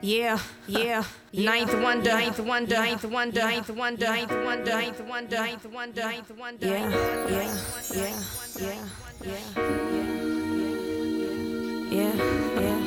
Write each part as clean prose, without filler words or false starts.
Yeah, yeah, ninth wonder, ninth wonder, ninth wonder, ninth wonder, ninth wonder, ninth wonder, ninth wonder, ninth wonder. Yeah, yeah, yeah, yeah, yeah, yeah, yeah, yeah.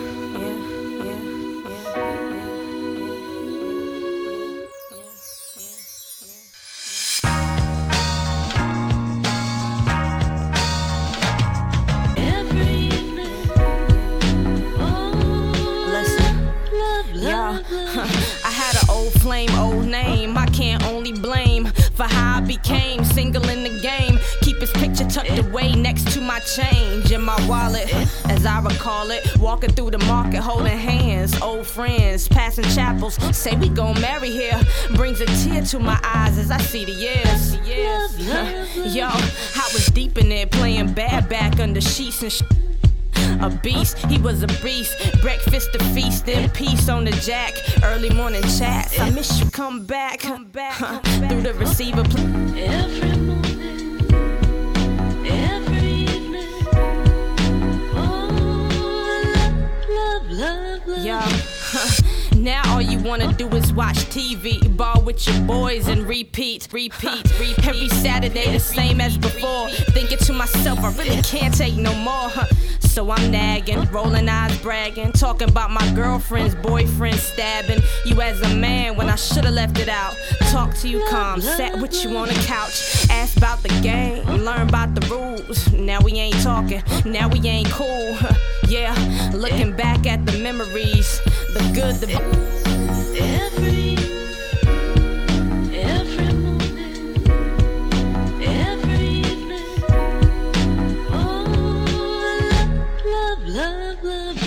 I had an old flame, old name. I can't only blame for how I became single in the game. Keep his picture tucked away next to my change in my wallet, as I recall it. Walking through the market, holding hands, old friends, passing chapels. Say we gon' marry here. Brings a tear to my eyes as I see the years. Yo, I was deep in it, playing bad back under sheets and a beast, he was a beast. Breakfast to feast, in peace on the jack. Early morning chats, I miss you, come back. Through the receiver. Every morning, every evening. Oh, love. Yo. Now all you wanna do is watch TV, ball with your boys and repeat. Every Saturday the same as before. Thinking to myself, I really can't take no more. So I'm nagging, rolling eyes bragging, talking about my girlfriend's boyfriend stabbing you as a man when I should've left it out. Talk to you calm, sat with you on the couch, asked about the game, learn about the rules. Now we ain't talking, now we ain't cool. Yeah, looking back at the memories, the good, the every morning, every evening. Oh, love.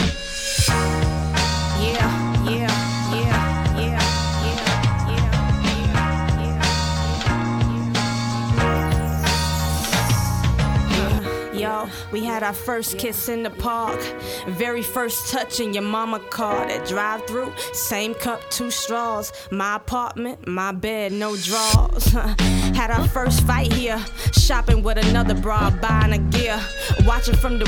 Yo, we had our first kiss in the park. Very first touch in your mama car. That drive through, same cup, 2 straws. My apartment, my bed, no drawers. Had our first fight here. Shopping with another bra, buying a gear. Watching from the